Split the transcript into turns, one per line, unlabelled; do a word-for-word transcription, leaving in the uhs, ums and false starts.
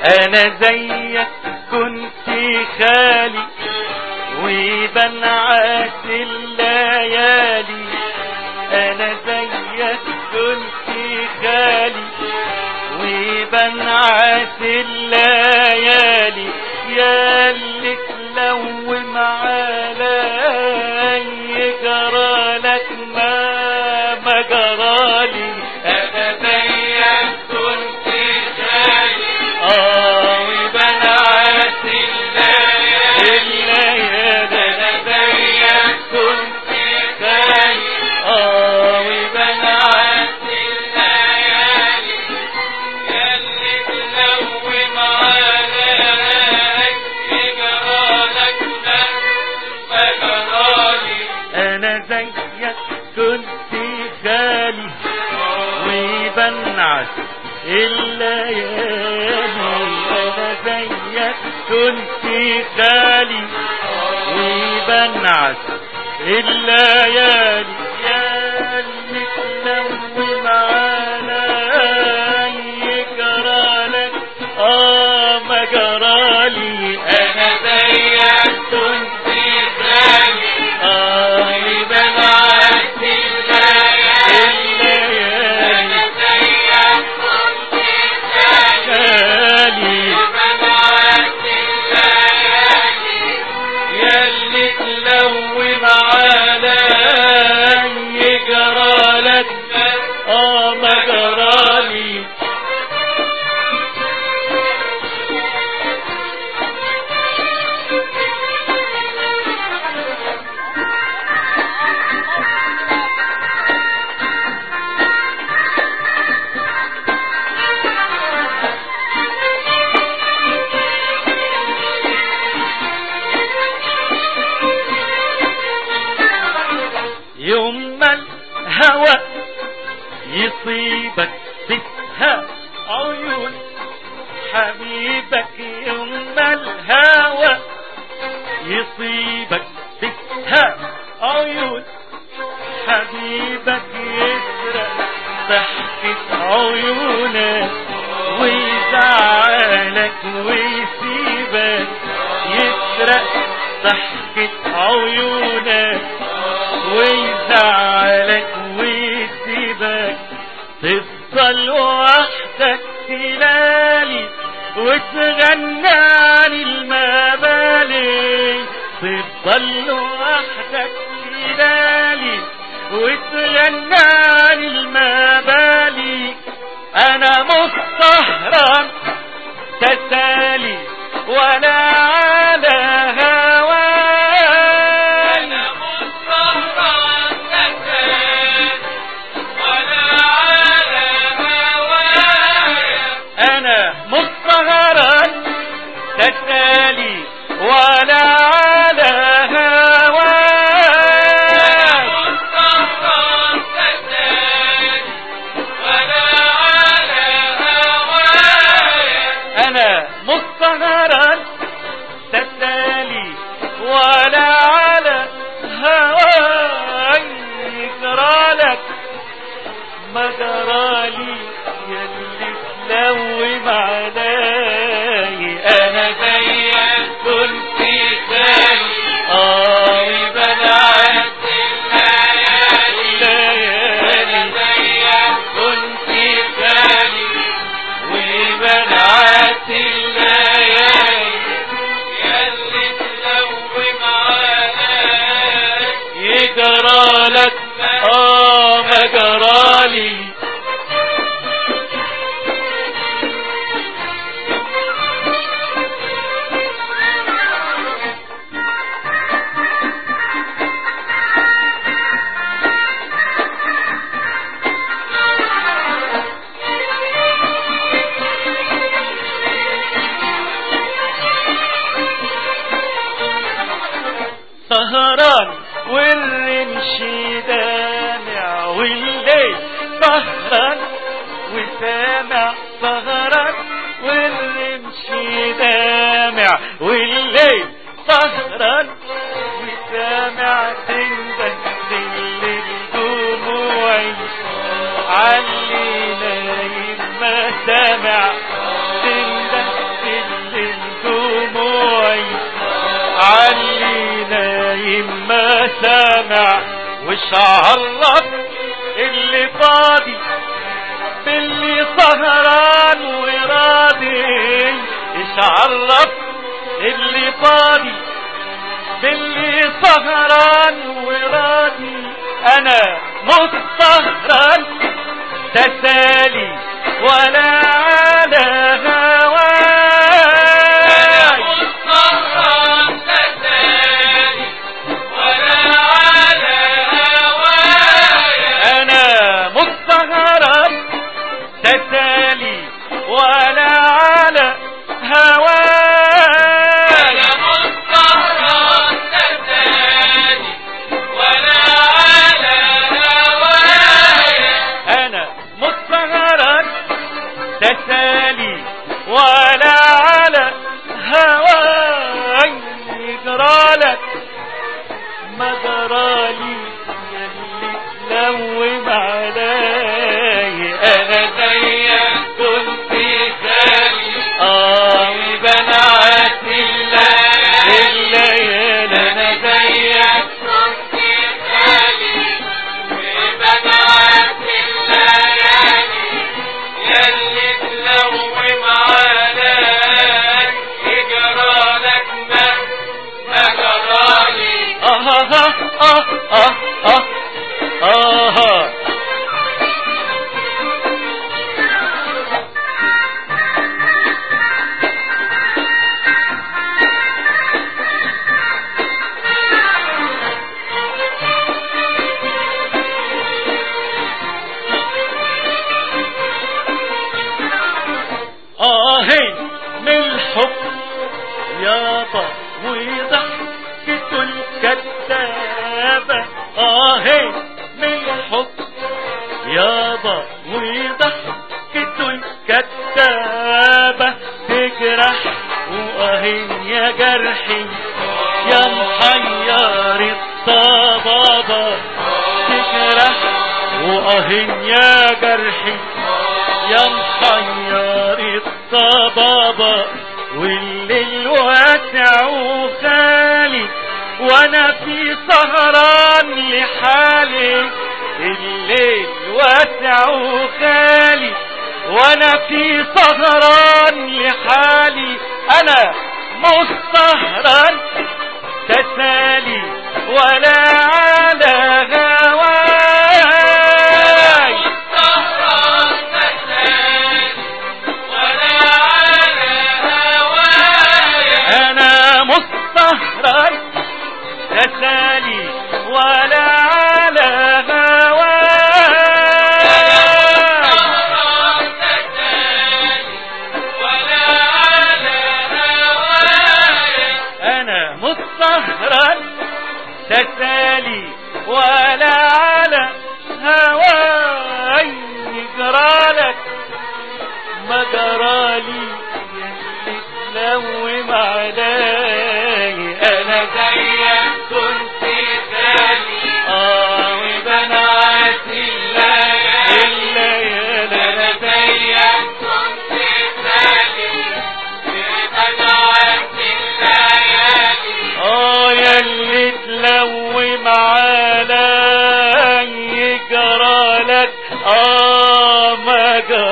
انا زيك كنت خالي وبنعت الليالي، انا زيك كنت خالي وبنعت الليالي، يا اللي تلوم علي جرالك ما ما جرالي.
انا زيك كنت خالي
اه
وبنعت الليالي، انا زيك كنت خالي
اه
وبنعت الليالي، ياللي تلوم عليك جرالك ما جرالي.
انا زيك كنت خالي وبنعت الليالي، انا زيك كنت خالي وبنعت الليالي، يا اللي تلوم علي جرالك اه ما جرالي.
انا زيك كنت خالي
اه
وبنعت الليالي، انا زيك كنت خالي وبنعت الليالي، ياللي تلوم علي
جرالك اه ما جرالي. يوم ما الهوى يصيبك بها عيون حبيبك، يوم ما الهوى يصيبك بها عيون حبيبك، يسرق ضحكة عيونك ويزعلك ويسيبك، يسرق ضحكة عيونك ويزعلك ويسيبك، تفضل وحدك تلالي وتغناني المبالي، تفضل وحدك تلالي وتغناني المبالي، انا مستهرب تسالي ولا على هواي،
انا مستهرب تسالي ولا على هواي،
انا مستهرا تسالي ولا على هواي،
مستهرب تسالي ولا على هواي،
انا مستهرا تسالي ولا على هواي، جرالك ما جرالي ياللي تلوم علي.
انا زيك كنت خالي
اه
وبنعت الليالي، انا
الليالي
زيك كنت خالي وبنعت الليالي، ياللي تلوم عليك
يجرالك اه ما جرالي. سهران والرمش دامع والليل سهران وسامع، سهران والرمش دامع والليل سهران وسامع، تنده لليل دموعي علي نايم ما سامع، تنده عرف اللي فاضي باللي سهران وراضي، ايش عرف اللي فاضي باللي سهران وراضي. انا مش سهران تسالي ولا على هواي،
أنا مش سهران تسالي ولا على هوايا،
انا مش سهران تسالي ولا على هواي.
أنا مش سهران تسالي ولا على هوايا،
انا مش سهران تسالي ولا على هواي. يجرالك ما جرالي يلي تلوم علي، انا
زيك كنت خالي
اه
وبنعت الليالي،
الليالي
أنا زيك كنت خالي وبنعت الليالي، ياللي تلوم عليك يجرالك ما ما جرالي.
آه آه آه آه آه آه. آهين من الحب يابا وضحكته الكذابة، آهين من الحب يابا وضحكته الكذابة، تجرح وآهين يا جرحي يا محير الطبابة، تجرح وآهين يا جرحي يا محير الطبابة، والليل واسع وخالي وانا في سهران لحالي، الليل واسع وخالي وانا في سهران لحالي. انا مش سهران تسالي ولا على هواي،
سهران تسالي ولا على هوايا،
انا مش سهران تسالي ولا على هواي،
سهران تسالي ولا على هوايا،
انا مش سهران تسالي ولا على هواي. يجرالك ما جرالي يلي تلوم علي، انا
زيك كنت خالي
اه
وبنعت الليالي،
الليالي
أنا زيك كنت خالي وبنعت الليالي،
اه يلي تلوم علي. يجرالك اه ما جرالي